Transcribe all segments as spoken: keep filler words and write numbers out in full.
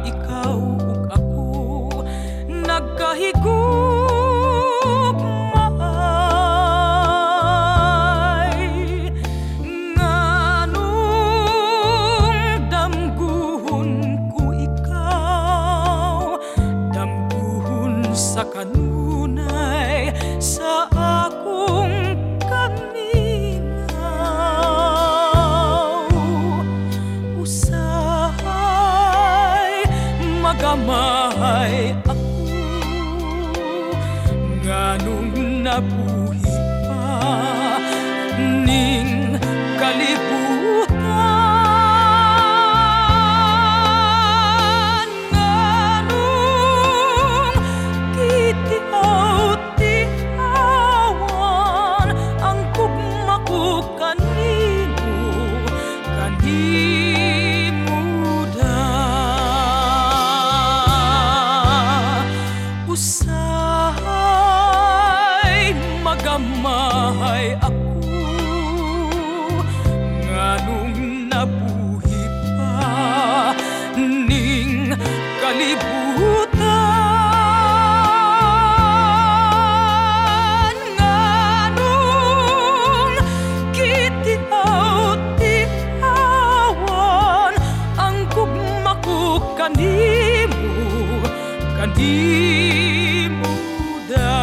ikaw ug ako nagkahigugmaay. Nganong damguhon ko ikaw, damguhon sa kanunay sa akong kamingaw. Usahay magamahay ako, nganong nabuhi pa ning kalibutan. Nganong kitiaw-tiawan ang gugma ko kanimo, kanimo da. Usahay magamahay ako, nganong nabuhi pa ning kalibutan. Nganong kitiaw-tiawan ang gugma ko kanimo, kanimo da.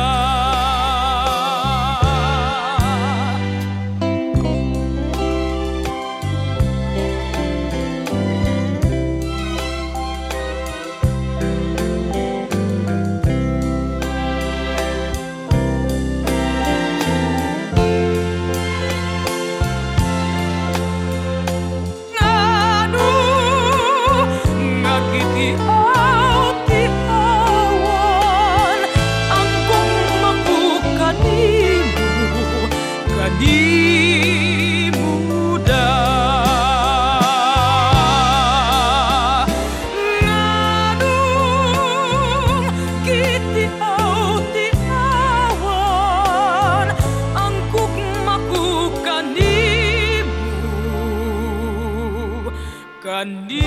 Nagkitiaw-tiawan ang gugma ko kanimo, kanimo da. Nganong kitiaw-tiawan ang gugma ko kanimo, kanimo